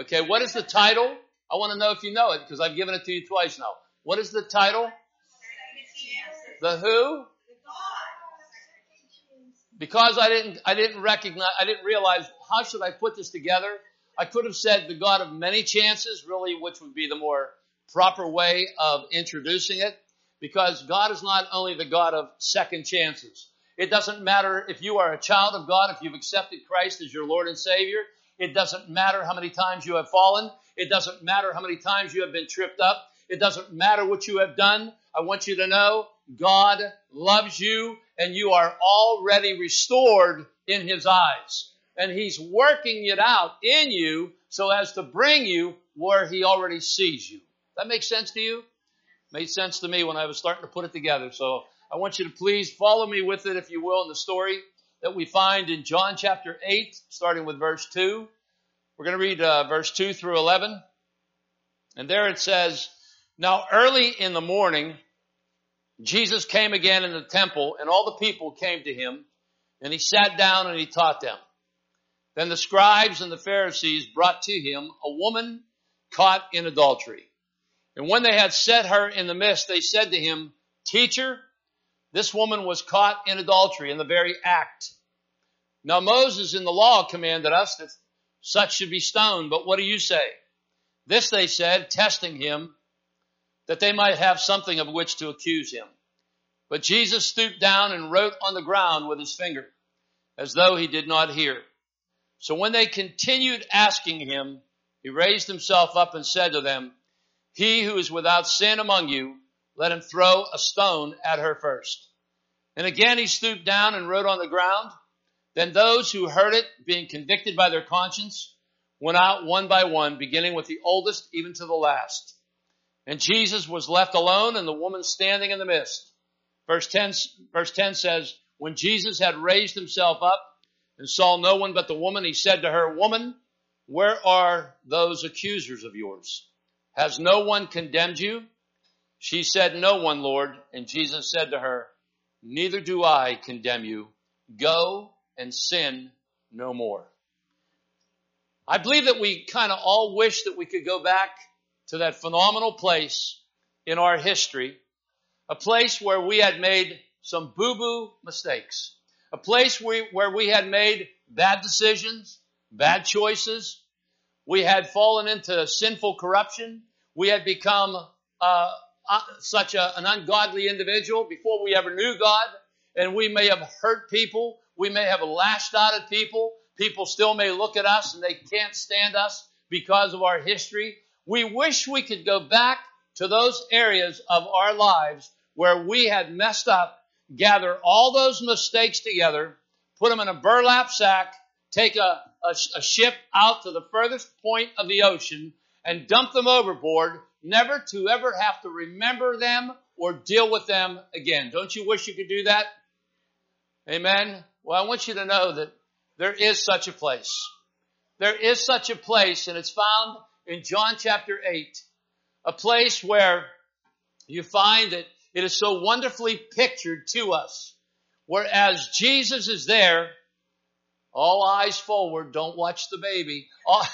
Okay, what is the title? I want to know if you know it because I've given it to you twice now. What is the title? The who? Because I didn't realize how should I put this together. I could have said the God of many chances, really, which would be the more proper way of introducing it, because God is not only the God of second chances. It doesn't matter if you are a child of God, if you've accepted Christ as your Lord and Savior. It doesn't matter how many times you have fallen. It doesn't matter how many times you have been tripped up. It doesn't matter what you have done. I want you to know God loves you and you are already restored in His eyes. And He's working it out in you so as to bring you where He already sees you. That makes sense to you? Made sense to me when I was starting to put it together. So I want you to please follow me with it, if you will, in the story that we find in John chapter 8, starting with verse 2. We're going to read verse 2 through 11. And there it says, "Now early in the morning, Jesus came again in the temple, and all the people came to Him, and He sat down and He taught them. Then the scribes and the Pharisees brought to Him a woman caught in adultery. And when they had set her in the midst, they said to Him, 'Teacher, this woman was caught in adultery in the very act. Now Moses in the law commanded us that such should be stoned, but what do you say?' This they said, testing Him, that they might have something of which to accuse Him. But Jesus stooped down and wrote on the ground with His finger, as though He did not hear. So when they continued asking Him, He raised Himself up and said to them, 'He who is without sin among you, let him throw a stone at her first.' And again He stooped down and wrote on the ground. Then those who heard it, being convicted by their conscience, went out one by one, beginning with the oldest even to the last. And Jesus was left alone, and the woman standing in the midst." Verse 10 says, "When Jesus had raised Himself up and saw no one but the woman, He said to her, 'Woman, where are those accusers of yours? Has no one condemned you?' She said, 'No one, Lord.' And Jesus said to her, 'Neither do I condemn you. Go and sin no more.'" I believe that we kind of all wish that we could go back to that phenomenal place in our history, a place where we had made some boo-boo mistakes, a place where we had made bad decisions, bad choices. We had fallen into sinful corruption. We had become such an ungodly individual before we ever knew God, and we may have hurt people. We may have lashed out at people. People still may look at us and they can't stand us because of our history. We wish we could go back to those areas of our lives where we had messed up, gather all those mistakes together, put them in a burlap sack, take a ship out to the furthest point of the ocean and dump them overboard, never to ever have to remember them or deal with them again. Don't you wish you could do that? Amen. Well, I want you to know that there is such a place. There is such a place, and it's found in John chapter 8, a place where you find that it is so wonderfully pictured to us. Whereas Jesus is there, all eyes forward, don't watch the baby.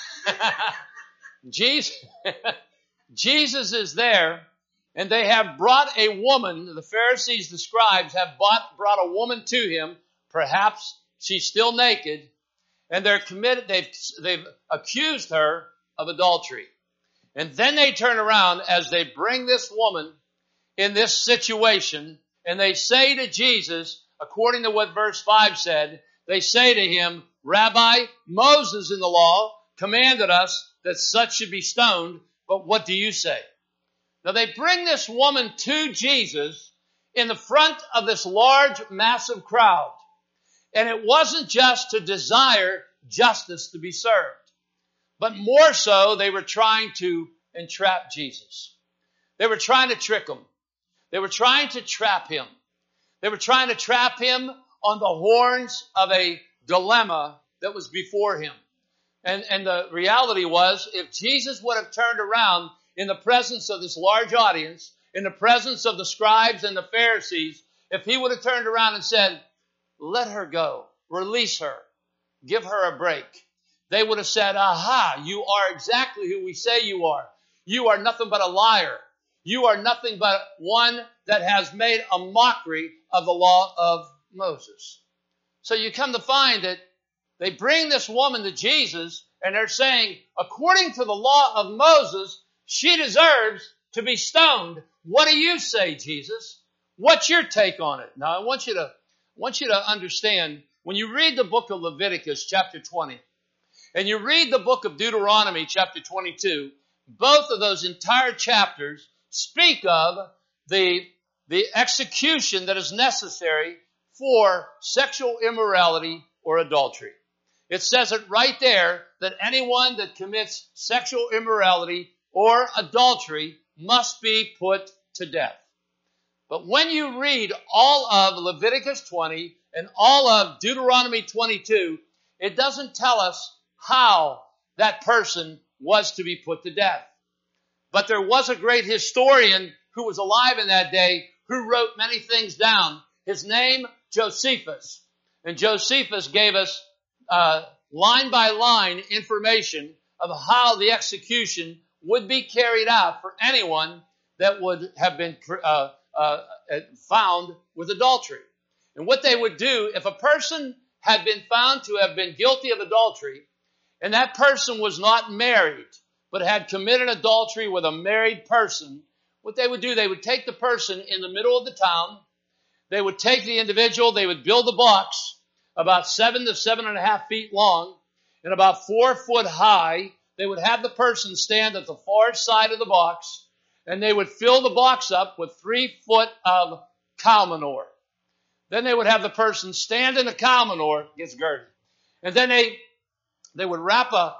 Jesus is there, and they have brought a woman, the Pharisees, the scribes, have brought a woman to Him. Perhaps she's still naked, and they've accused her of adultery. And then they turn around as they bring this woman in this situation, and they say to Jesus, according to what verse 5 said, they say to Him, "Rabbi, Moses in the law commanded us that such should be stoned, but what do you say?" Now they bring this woman to Jesus in the front of this large, massive crowd. And it wasn't just to desire justice to be served, but more so they were trying to entrap Jesus. They were trying to trick Him. They were trying to trap Him. They were trying to trap Him on the horns of a dilemma that was before Him. And the reality was, if Jesus would have turned around in the presence of this large audience, in the presence of the scribes and the Pharisees, if He would have turned around and said, "Let her go, release her, give her a break," they would have said, aha, you are exactly who we say you are. You are nothing but a liar. You are nothing but one that has made a mockery of the law of Moses. So you come to find that they bring this woman to Jesus and they're saying, according to the law of Moses, she deserves to be stoned. What do you say, Jesus? What's your take on it? Now, I want you to understand, when you read the book of Leviticus, chapter 20, and you read the book of Deuteronomy, chapter 22, both of those entire chapters speak of the execution that is necessary for sexual immorality or adultery. It says it right there that anyone that commits sexual immorality or adultery must be put to death. But when you read all of Leviticus 20 and all of Deuteronomy 22, it doesn't tell us how that person was to be put to death. But there was a great historian who was alive in that day who wrote many things down. His name, Josephus. And Josephus gave us line by line information of how the execution would be carried out for anyone that would have been found with adultery. And what they would do, if a person had been found to have been guilty of adultery, and that person was not married, but had committed adultery with a married person, what they would do, they would take the person in the middle of the town, they would take the individual, they would build a box about 7 to 7.5 feet long and about 4 foot high. They would have the person stand at the far side of the box, and they would fill the box up with 3 foot of cow manure. Then they would have the person stand in the cow manure, gets dirty, and then they would wrap a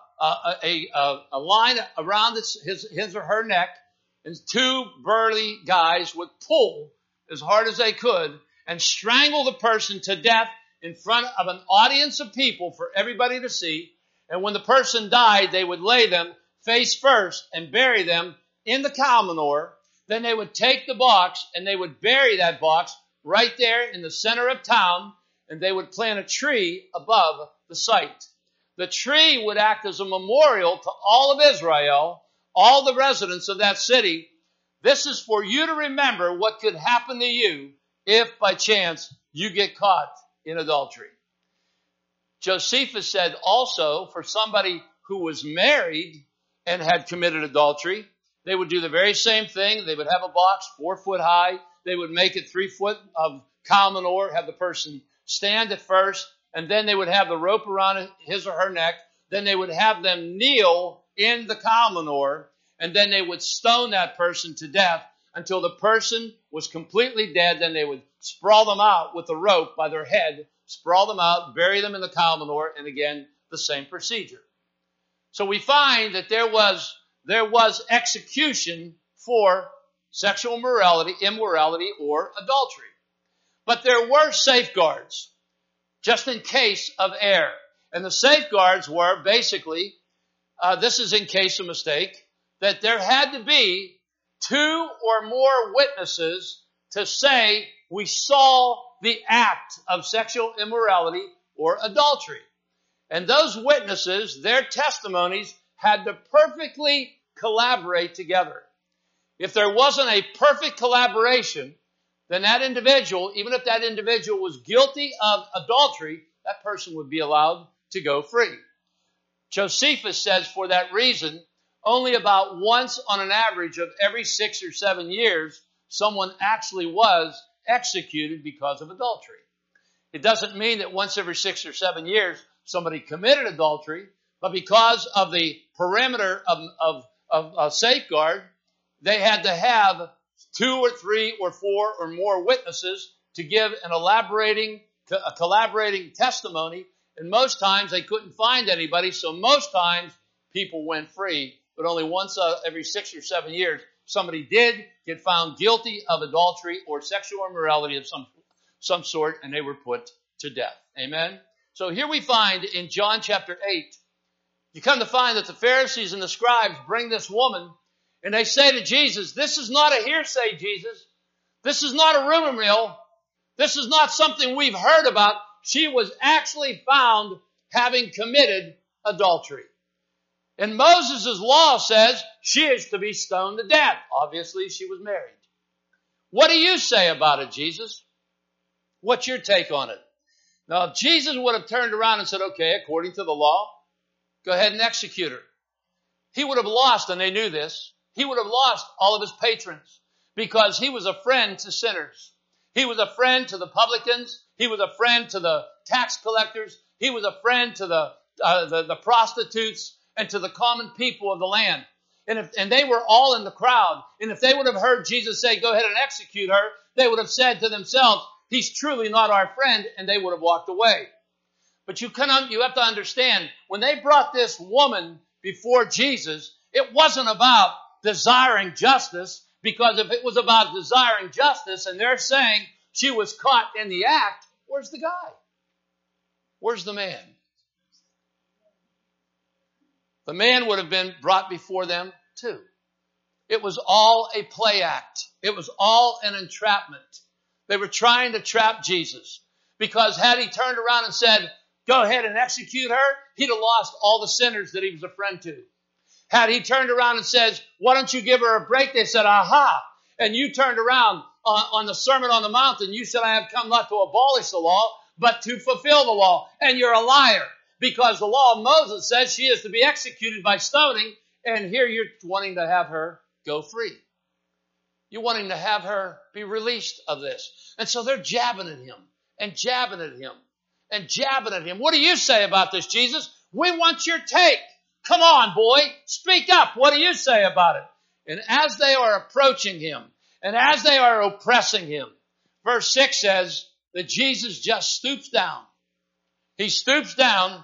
line around his or her neck, and 2 burly guys would pull as hard as they could and strangle the person to death in front of an audience of people for everybody to see. And when the person died, they would lay them face first and bury them in the cow manure. Then they would take the box and they would bury that box right there in the center of town, and they would plant a tree above the site. The tree would act as a memorial to all of Israel, all the residents of that city. This is for you to remember what could happen to you if by chance you get caught in adultery. Josephus said also for somebody who was married and had committed adultery, they would do the very same thing. They would have a box 4 foot high. They would make it 3 foot of cow manure, have the person stand at first, and then they would have the rope around his or her neck. Then they would have them kneel in the cow manure, and then they would stone that person to death until the person was completely dead. Then they would sprawl them out with the rope by their head, sprawl them out, bury them in the cow manure, and again, the same procedure. So we find that there was execution for sexual immorality, or adultery. But there were safeguards, just in case of error. And the safeguards were basically, this is in case of mistake, that there had to be 2 or more witnesses to say we saw the act of sexual immorality or adultery. And those witnesses, their testimonies had to perfectly collaborate together. If there wasn't a perfect collaboration, then that individual, even if that individual was guilty of adultery, that person would be allowed to go free. Josephus says for that reason, only about once on an average of every 6 or 7 years, someone actually was executed because of adultery. It doesn't mean that once every 6 or 7 years somebody committed adultery, but because of the perimeter of safeguard, they had to have 2 or 3 or 4 or more witnesses to give a collaborating testimony. And most times they couldn't find anybody, so most times people went free. But only once every 6 or 7 years, somebody did get found guilty of adultery or sexual immorality of some sort, and they were put to death. Amen? So here we find in John chapter 8, you come to find that the Pharisees and the scribes bring this woman, and they say to Jesus, this is not a hearsay, Jesus. This is not a rumor mill. This is not something we've heard about. She was actually found having committed adultery. And Moses' law says she is to be stoned to death. Obviously, she was married. What do you say about it, Jesus? What's your take on it? Now, if Jesus would have turned around and said, okay, according to the law, go ahead and execute her, he would have lost, and they knew this, he would have lost all of his patrons because he was a friend to sinners. He was a friend to the publicans. He was a friend to the tax collectors. He was a friend to the prostitutes and to the common people of the land. And they were all in the crowd. And if they would have heard Jesus say, go ahead and execute her, they would have said to themselves, he's truly not our friend, and they would have walked away. But you have to understand, when they brought this woman before Jesus, it wasn't about desiring justice, because if it was about desiring justice and they're saying she was caught in the act, where's the guy? Where's the man? The man would have been brought before them too. It was all a play act. It was all an entrapment. They were trying to trap Jesus, because had he turned around and said, go ahead and execute her, he'd have lost all the sinners that he was a friend to. Had he turned around and says, why don't you give her a break? They said, aha. And you turned around on the Sermon on the Mount and you said, I have come not to abolish the law, but to fulfill the law. And you're a liar, because the law of Moses says she is to be executed by stoning. And here you're wanting to have her go free. You're wanting to have her be released of this. And so they're jabbing at him and jabbing at him and jabbing at him. What do you say about this, Jesus? We want your take. Come on, boy. Speak up. What do you say about it? And as they are approaching him and as they are oppressing him, verse 6 says that Jesus just stoops down. He stoops down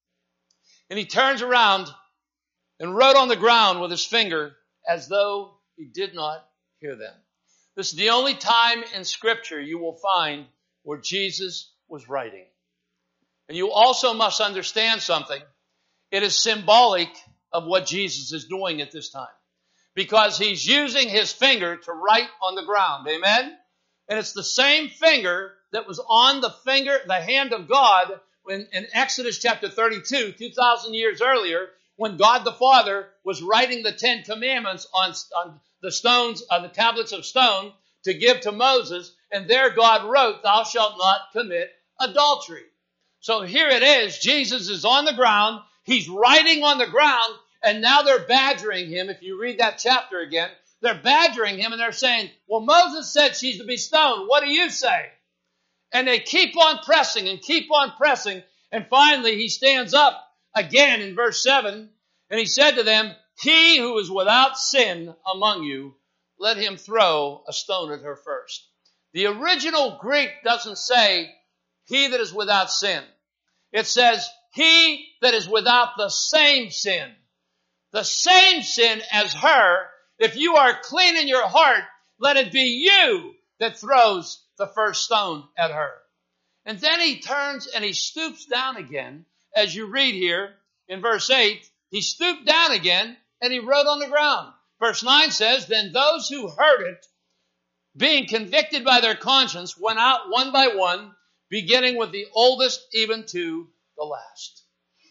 and he turns around and wrote on the ground with his finger as though he did not hear them. This is the only time in Scripture you will find where Jesus was writing. And you also must understand something. It is symbolic of what Jesus is doing at this time, because he's using his finger to write on the ground. Amen? And it's the same finger that was on the hand of God in Exodus chapter 32, 2,000 years earlier, when God the Father was writing the 10 Commandments on the stones, on the tablets of stone to give to Moses. And there God wrote, thou shalt not commit adultery. So here it is. Jesus is on the ground. He's writing on the ground. And now they're badgering him. If you read that chapter again, they're badgering him and they're saying, well, Moses said she's to be stoned. What do you say? And they keep on pressing and keep on pressing. And finally he stands up again in verse 7. And he said to them, he who is without sin among you, let him throw a stone at her first. The original Greek doesn't say he that is without sin. It says he that is without the same sin. The same sin as her. If you are clean in your heart, let it be you that throws the first stone at her. And then he turns and he stoops down again. As you read here in verse 8, he stooped down again and he wrote on the ground. Verse 9 says, then those who heard it, being convicted by their conscience, went out one by one, beginning with the oldest even to the last.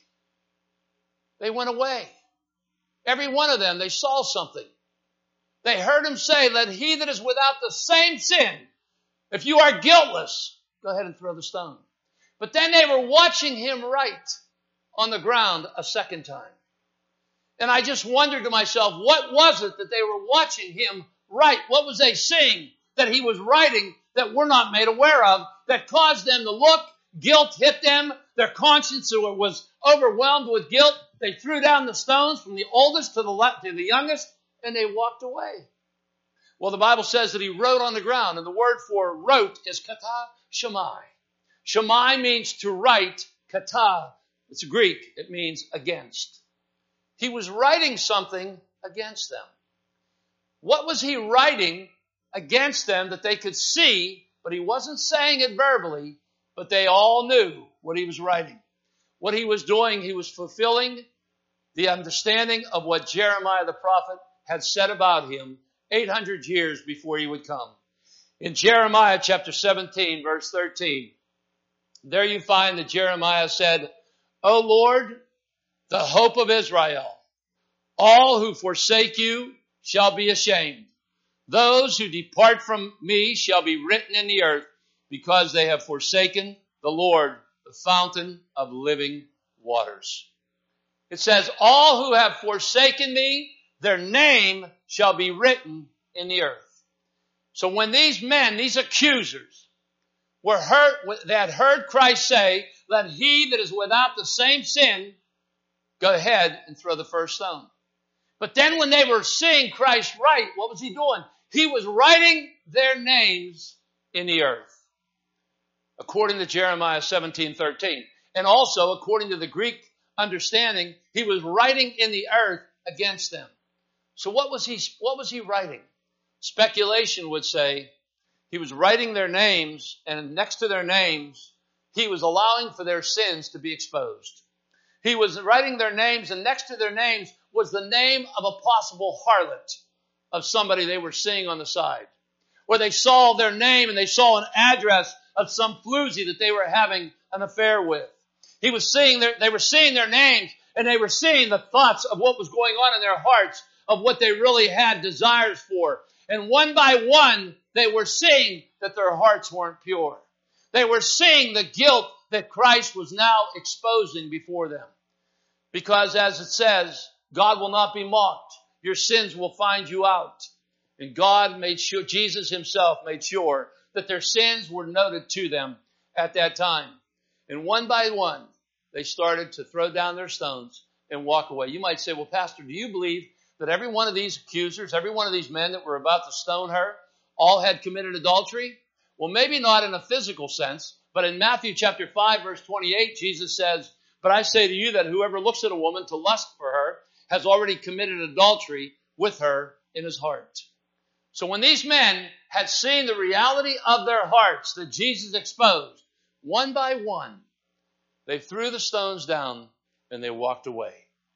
They went away. Every one of them, they saw something. They heard him say, let he that is without the same sin, if you are guiltless, go ahead and throw the stone. But then they were watching him write on the ground a second time. And I just wondered to myself, what was it that they were watching him write? What was they seeing that he was writing that we're not made aware of, that caused them to look? Guilt hit them. Their conscience was overwhelmed with guilt. They threw down the stones from the oldest to the youngest, and they walked away. Well, the Bible says that he wrote on the ground, and the word for wrote is kata shamai. Shamai means to write. Kata, it's Greek. It means against. He was writing something against them. What was he writing against them that they could see, but he wasn't saying it verbally, but they all knew what he was writing. What he was doing, he was fulfilling the understanding of what Jeremiah the prophet had said about him 800 years before he would come. In Jeremiah chapter 17, verse 13, there you find that Jeremiah said, O Lord, the hope of Israel. All who forsake you shall be ashamed. Those who depart from me shall be written in the earth, because they have forsaken the Lord, the fountain of living waters. It says, all who have forsaken me, their name shall be written in the earth. So when these men, these accusers, were hurt, they had heard Christ say, let he that is without the same sin go ahead and throw the first stone. But then when they were seeing Christ write, what was he doing? He was writing their names in the earth, according to Jeremiah 17:13. And also, according to the Greek understanding, he was writing in the earth against them. So what was he writing? Speculation would say he was writing their names, and next to their names, he was allowing for their sins to be exposed. He was writing their names, and next to their names was the name of a possible harlot of somebody they were seeing on the side. Or they saw their name and they saw an address of some floozy that they were having an affair with. They were seeing their names, and they were seeing the thoughts of what was going on in their hearts, of what they really had desires for. And one by one, they were seeing that their hearts weren't pure. They were seeing the guilt that Christ was now exposing before them. Because as it says, God will not be mocked. Your sins will find you out. And God made sure, Jesus himself made sure that their sins were noted to them at that time. And one by one, they started to throw down their stones and walk away. You might say, well, Pastor, do you believe that every one of these accusers, every one of these men that were about to stone her, all had committed adultery? Well, maybe not in a physical sense, but in Matthew chapter 5, verse 28, Jesus says, but I say to you that whoever looks at a woman to lust for her has already committed adultery with her in his heart. So when these men had seen the reality of their hearts that Jesus exposed, one by one, they threw the stones down and they walked away.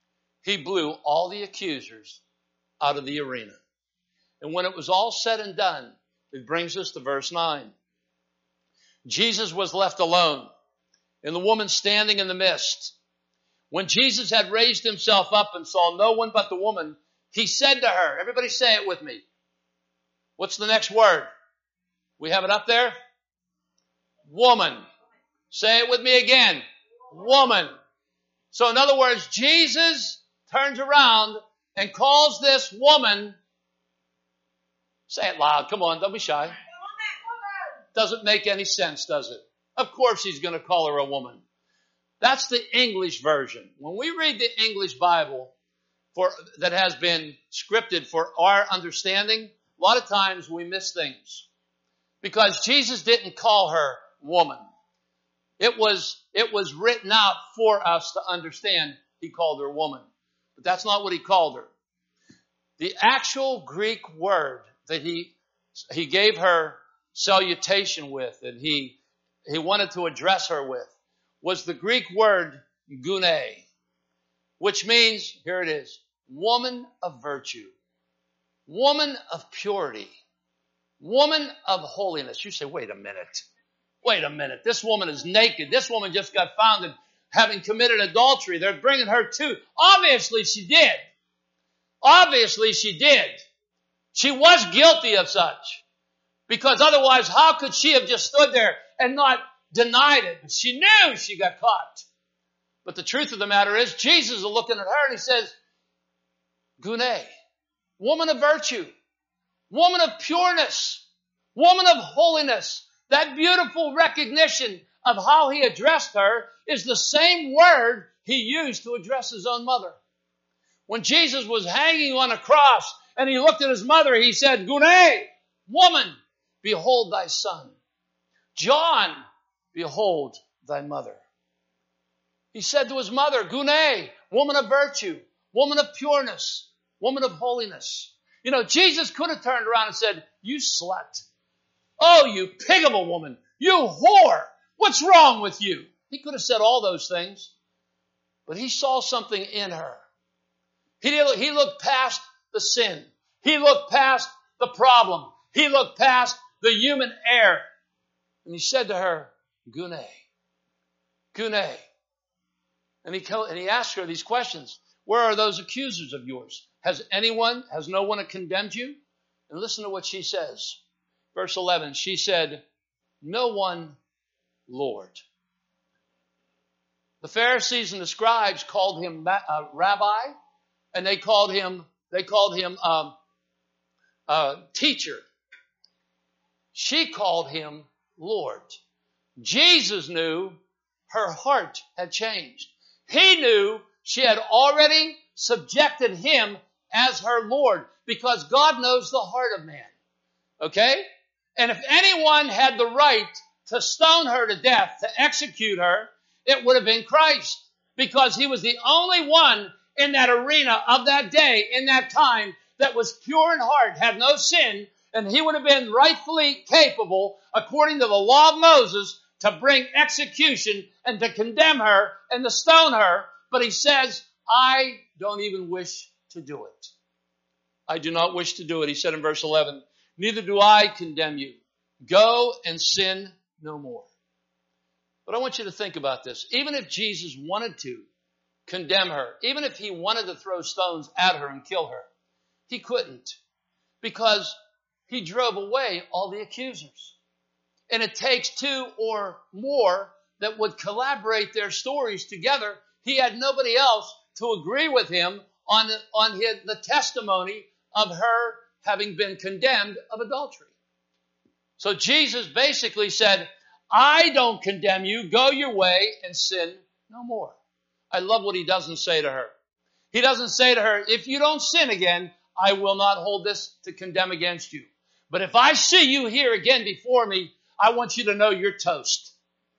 He blew all the accusers out of the arena. And when it was all said and done, it brings us to verse 9. Jesus was left alone, and the woman standing in the midst. When Jesus had raised himself up and saw no one but the woman, he said to her, everybody say it with me. What's the next word? We have it up there? Woman. Say it with me again. Woman. So in other words, Jesus turns around and calls this woman. Say it loud. Come on, don't be shy. Doesn't make any sense, does it? Of course he's going to call her a woman. That's the English version. When we read the English Bible that has been scripted for our understanding, a lot of times we miss things. Because Jesus didn't call her woman. It was written out for us to understand. He called her woman. But that's not what he called her. The actual Greek word that he gave her salutation with, and he wanted to address her with, was the Greek word gune, which means, here it is, woman of virtue, woman of purity, woman of holiness. You say, wait a minute, this woman is naked. This woman just got found in having committed adultery. They're bringing her to. Obviously she did. She was guilty of such. Because otherwise, how could she have just stood there and not denied it? She knew she got caught. But the truth of the matter is, Jesus is looking at her and he says, gune, woman of virtue, woman of pureness, woman of holiness. That beautiful recognition of how he addressed her is the same word he used to address his own mother. When Jesus was hanging on a cross and he looked at his mother, he said, gune, woman, behold thy son. John, behold thy mother. He said to his mother, gune, woman of virtue, woman of pureness, woman of holiness. You know, Jesus could have turned around and said, you slut. Oh, you pig of a woman. You whore. What's wrong with you? He could have said all those things. But he saw something in her. He looked past the sin. He looked past the problem. He looked past the human error. And he said to her, gune, gune. And he asked her these questions. Where are those accusers of yours? Has no one condemned you? And listen to what she says. Verse 11, she said, no one, Lord. The Pharisees and the scribes called him rabbi, and they called him teacher. She called him Lord. Jesus knew her heart had changed. He knew she had already subjected him as her Lord, because God knows the heart of man. Okay? And if anyone had the right to stone her to death, to execute her, it would have been Christ, because he was the only one in that arena of that day, in that time, that was pure in heart, had no sin, and he would have been rightfully capable, according to the law of Moses, to bring execution and to condemn her and to stone her. But he says, I don't even wish to do it. I do not wish to do it. He said in verse 11, neither do I condemn you. Go and sin no more. But I want you to think about this. Even if Jesus wanted to condemn her, even if he wanted to throw stones at her and kill her, he couldn't, because he drove away all the accusers. And it takes two or more that would collaborate their stories together. He had nobody else to agree with him on the testimony of her having been condemned of adultery. So Jesus basically said, I don't condemn you. Go your way and sin no more. I love what he doesn't say to her. He doesn't say to her, if you don't sin again, I will not hold this to condemn against you. But if I see you here again before me, I want you to know you're toast.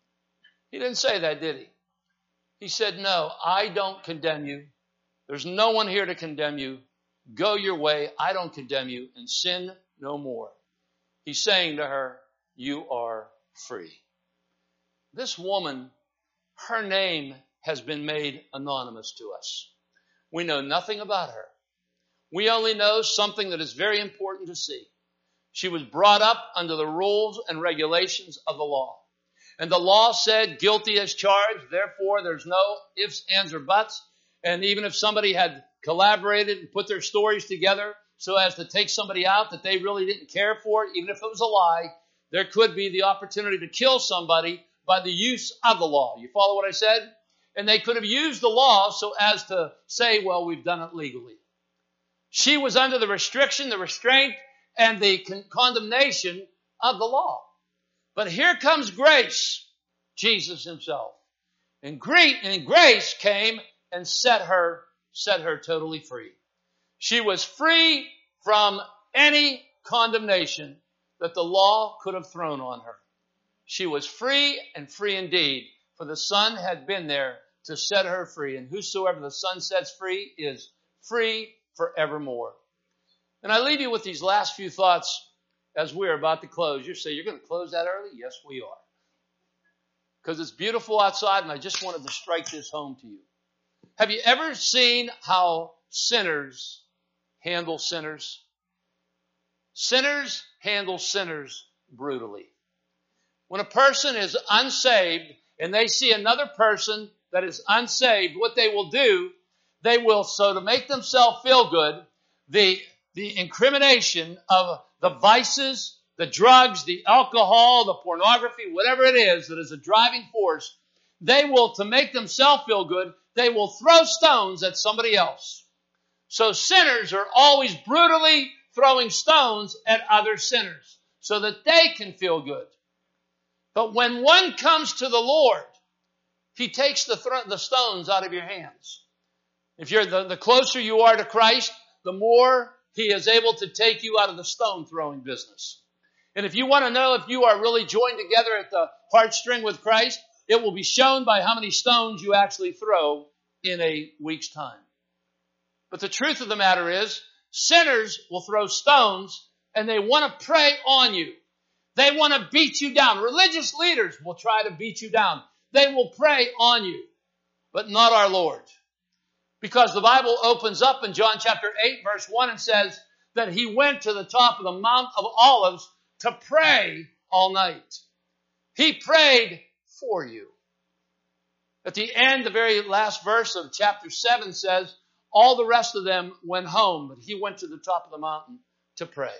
He didn't say that, did he? He said, no, I don't condemn you. There's no one here to condemn you. Go your way. I don't condemn you, and sin no more. He's saying to her, you are free. This woman, her name has been made anonymous to us. We know nothing about her. We only know something that is very important to see. She was brought up under the rules and regulations of the law. And the law said guilty as charged, therefore there's no ifs, ands, or buts. And even if somebody had collaborated and put their stories together so as to take somebody out that they really didn't care for, even if it was a lie, there could be the opportunity to kill somebody by the use of the law. You follow what I said? And they could have used the law so as to say, well, we've done it legally. She was under the restriction, the restraint, and the condemnation of the law. But here comes grace, Jesus himself. And grace came and set her totally free. She was free from any condemnation that the law could have thrown on her. She was free, and free indeed, for the Son had been there to set her free. And whosoever the Son sets free is free forevermore. And I leave you with these last few thoughts as we're about to close. You say, you're going to close that early? Yes, we are. Because it's beautiful outside, and I just wanted to strike this home to you. Have you ever seen how sinners handle sinners? Sinners handle sinners brutally. When a person is unsaved and they see another person that is unsaved, what they will do, they will, so to make themselves feel good, the incrimination of the vices, the drugs, the alcohol, the pornography, whatever it is that is a driving force, they will, to make themselves feel good, they will throw stones at somebody else. So sinners are always brutally throwing stones at other sinners so that they can feel good. But when one comes to the Lord, he takes the stones out of your hands. If you're the closer you are to Christ, the more he is able to take you out of the stone throwing business. And if you want to know if you are really joined together at the heartstring with Christ, it will be shown by how many stones you actually throw in a week's time. But the truth of the matter is, sinners will throw stones and they want to prey on you. They want to beat you down. Religious leaders will try to beat you down. They will prey on you, but not our Lord. Because the Bible opens up in John chapter 8, verse 1, and says that he went to the top of the Mount of Olives to pray all night. He prayed for you. At the end, the very last verse of chapter 7 says, all the rest of them went home, but he went to the top of the mountain to pray.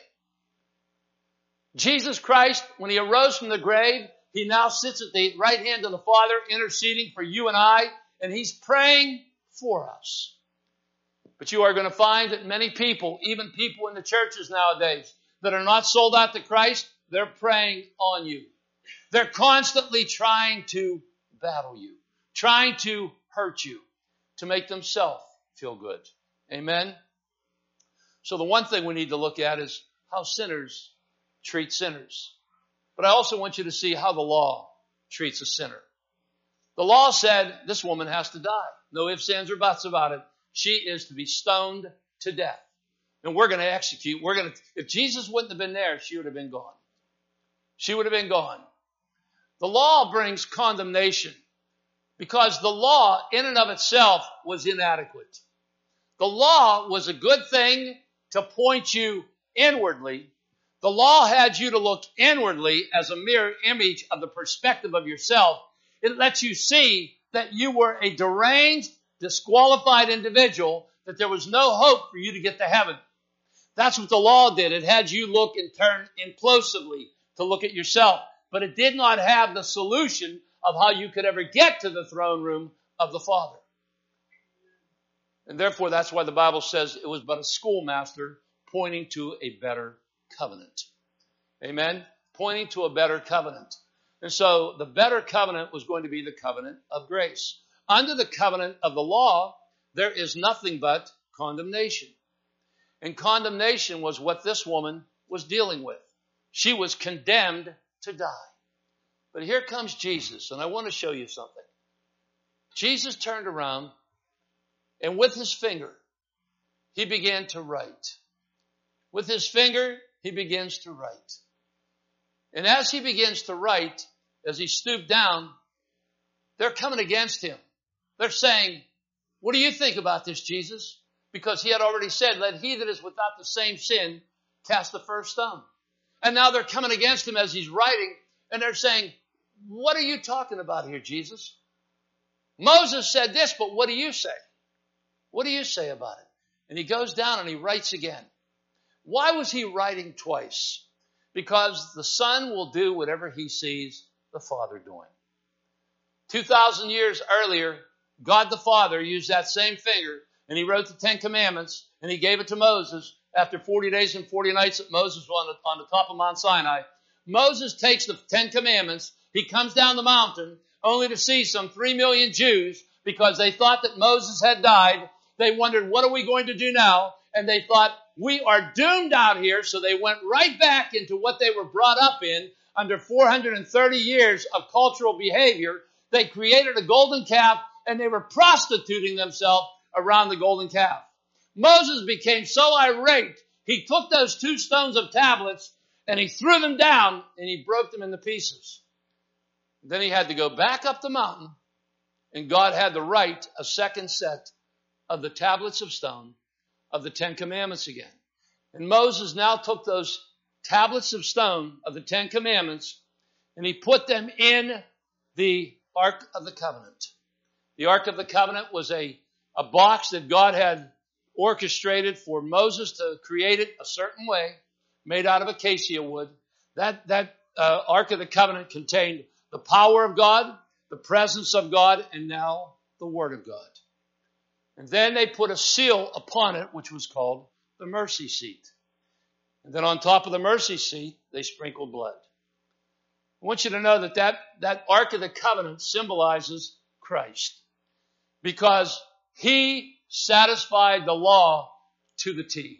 Jesus Christ, when he arose from the grave, he now sits at the right hand of the Father, interceding for you and I, and he's praying for us. But you are going to find that many people, even people in the churches nowadays, that are not sold out to Christ, they're praying on you. They're constantly trying to battle you, trying to hurt you, to make themselves feel good. Amen? So the one thing we need to look at is how sinners treat sinners. But I also want you to see how the law treats a sinner. The law said this woman has to die. No ifs, ands, or buts about it. She is to be stoned to death. And we're going to execute. If Jesus wouldn't have been there, she would have been gone. She would have been gone. The law brings condemnation because the law in and of itself was inadequate. The law was a good thing to point you inwardly. The law had you to look inwardly as a mirror image of the perspective of yourself. It lets you see that you were a deranged, disqualified individual, that there was no hope for you to get to heaven. That's what the law did. It had you look and turn implosively to look at yourself. But it did not have the solution of how you could ever get to the throne room of the Father. And therefore, that's why the Bible says it was but a schoolmaster pointing to a better covenant. Amen? Pointing to a better covenant. And so the better covenant was going to be the covenant of grace. Under the covenant of the law, there is nothing but condemnation. And condemnation was what this woman was dealing with. She was condemned to die. But here comes Jesus, and I want to show you something. Jesus turned around, and with his finger, he began to write. With his finger, he begins to write. And as he begins to write, as he stooped down, they're coming against him. They're saying, what do you think about this, Jesus? Because he had already said, let he that is without the same sin cast the first stone. And now they're coming against him as he's writing, and they're saying, what are you talking about here, Jesus? Moses said this, but what do you say? What do you say about it? And he goes down and he writes again. Why was he writing twice? Because the Son will do whatever he sees the Father doing. 2,000 years earlier, God the Father used that same finger, and he wrote the Ten Commandments, and he gave it to Moses after 40 days and 40 nights that Moses was on the top of Mount Sinai. Moses takes the Ten Commandments, he comes down the mountain, only to see some 3 million Jews, because they thought that Moses had died. They wondered, what are we going to do now? And they thought, we are doomed out here. So they went right back into what they were brought up in under 430 years of cultural behavior. They created a golden calf, and they were prostituting themselves around the golden calf. Moses became so irate, he took those 2 stones of tablets and he threw them down and he broke them into pieces. Then he had to go back up the mountain, and God had to write a second set of the tablets of stone of the Ten Commandments again. And Moses now took those tablets of stone of the Ten Commandments and he put them in the Ark of the Covenant. The Ark of the Covenant was a box that God had orchestrated for Moses to create it a certain way, made out of acacia wood. That Ark of the Covenant contained the power of God, the presence of God, and now the Word of God. And then they put a seal upon it, which was called the mercy seat. And then on top of the mercy seat, they sprinkled blood. I want you to know that Ark of the Covenant symbolizes Christ, because he satisfied the law to the T.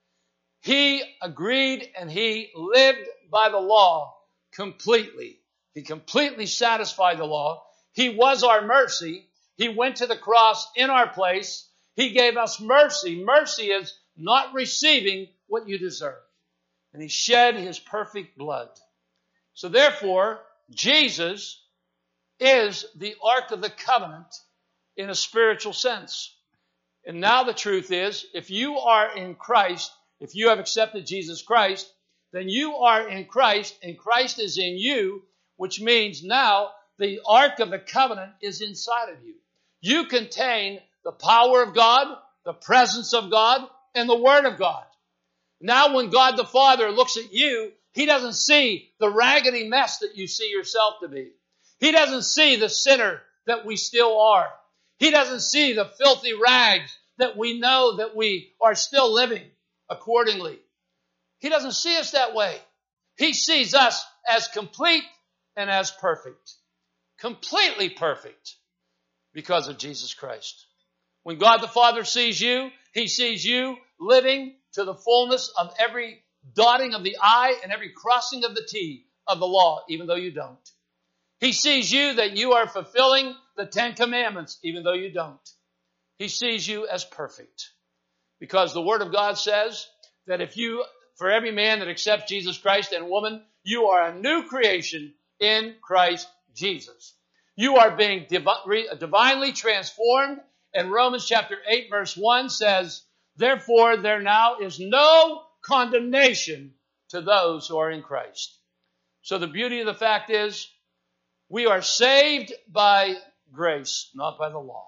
He agreed and he lived by the law completely. He completely satisfied the law. He was our mercy. He went to the cross in our place. He gave us mercy. Mercy is not receiving what you deserve. And he shed his perfect blood. So therefore, Jesus is the Ark of the Covenant in a spiritual sense. And now the truth is, if you are in Christ, if you have accepted Jesus Christ, then you are in Christ and Christ is in you, which means now the Ark of the Covenant is inside of you. You contain the power of God, the presence of God, and the Word of God. Now when God the Father looks at you, He doesn't see the raggedy mess that you see yourself to be. He doesn't see the sinner that we still are. He doesn't see the filthy rags that we know that we are still living accordingly. He doesn't see us that way. He sees us as complete and as perfect. Completely perfect because of Jesus Christ. When God the Father sees you, He sees you living to the fullness of every dotting of the I and every crossing of the T of the law, even though you don't. He sees you that you are fulfilling the 10 Commandments, even though you don't. He sees you as perfect. Because the Word of God says that for every man that accepts Jesus Christ and woman, you are a new creation in Christ Jesus. You are being divinely transformed. And Romans chapter 8 verse 1 says, therefore there now is no condemnation to those who are in Christ. So the beauty of the fact is, we are saved by grace, not by the law.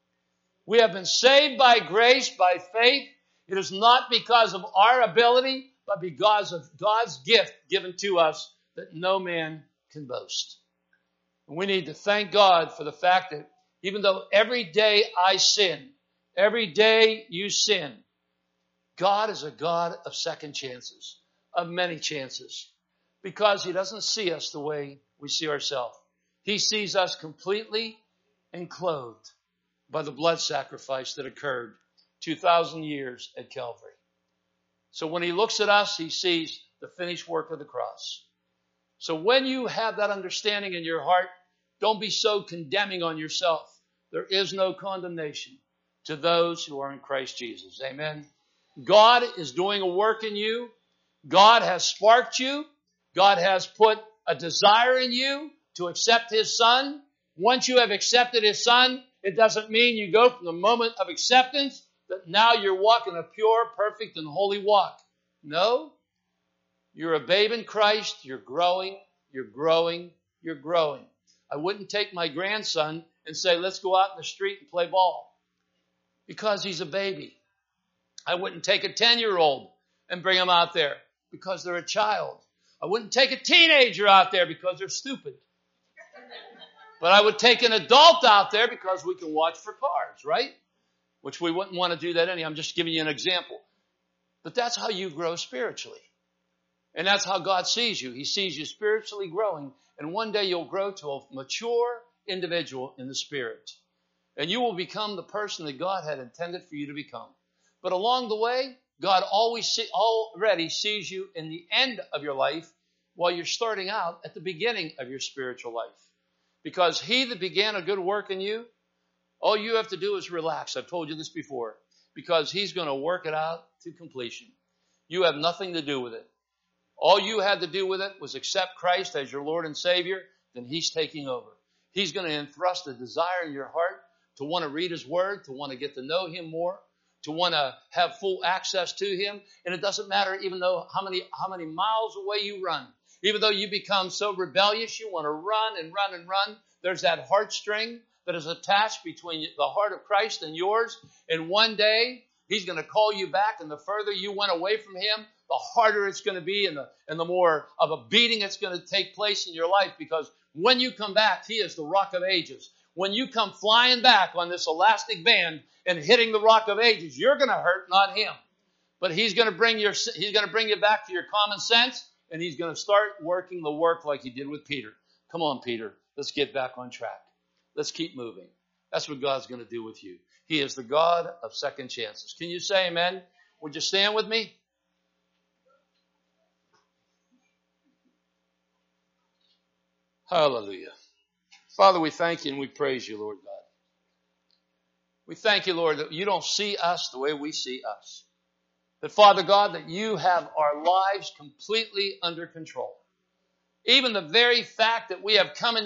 We have been saved by grace, by faith. It is not because of our ability, but because of God's gift given to us that no man can boast. And we need to thank God for the fact that even though every day I sin, every day you sin, God is a God of second chances, of many chances, because He doesn't see us the way we see ourselves. He sees us completely and clothed by the blood sacrifice that occurred 2,000 years at Calvary. So when He looks at us, He sees the finished work of the cross. So when you have that understanding in your heart, don't be so condemning on yourself. There is no condemnation to those who are in Christ Jesus. Amen. God is doing a work in you. God has sparked you. God has put a desire in you to accept His Son. Once you have accepted His Son, it doesn't mean you go from the moment of acceptance that now you're walking a pure, perfect, and holy walk. No. You're a babe in Christ. You're growing, you're growing, you're growing. I wouldn't take my grandson and say, let's go out in the street and play ball, because he's a baby. I wouldn't take a 10-year-old and bring him out there because they're a child. I wouldn't take a teenager out there because they're stupid. But I would take an adult out there because we can watch for cars, right? Which we wouldn't want to do that anyhow. I'm just giving you an example. But that's how you grow spiritually. And that's how God sees you. He sees you spiritually growing. And one day you'll grow to a mature individual in the Spirit. And you will become the person that God had intended for you to become. But along the way, God already sees you in the end of your life while you're starting out at the beginning of your spiritual life. Because He that began a good work in you, all you have to do is relax. I've told you this before. Because He's going to work it out to completion. You have nothing to do with it. All you had to do with it was accept Christ as your Lord and Savior, then He's taking over. He's going to entrust a desire in your heart to want to read His Word, to want to get to know Him more, to want to have full access to Him. And it doesn't matter even though how many miles away you run. Even though you become so rebellious, you want to run and run and run. There's that heartstring that is attached between the heart of Christ and yours. And one day, He's going to call you back. And the further you went away from Him, the harder it's going to be and the more of a beating it's going to take place in your life. Because when you come back, He is the Rock of Ages. When you come flying back on this elastic band and hitting the Rock of Ages, you're going to hurt, not Him. But He's going to bring you back to your common sense. And He's going to start working the work like He did with Peter. Come on, Peter. Let's get back on track. Let's keep moving. That's what God's going to do with you. He is the God of second chances. Can you say amen? Would you stand with me? Hallelujah. Father, we thank You and we praise You, Lord God. We thank You, Lord, that You don't see us the way we see us. That, Father God, that You have our lives completely under control. Even the very fact that we have come in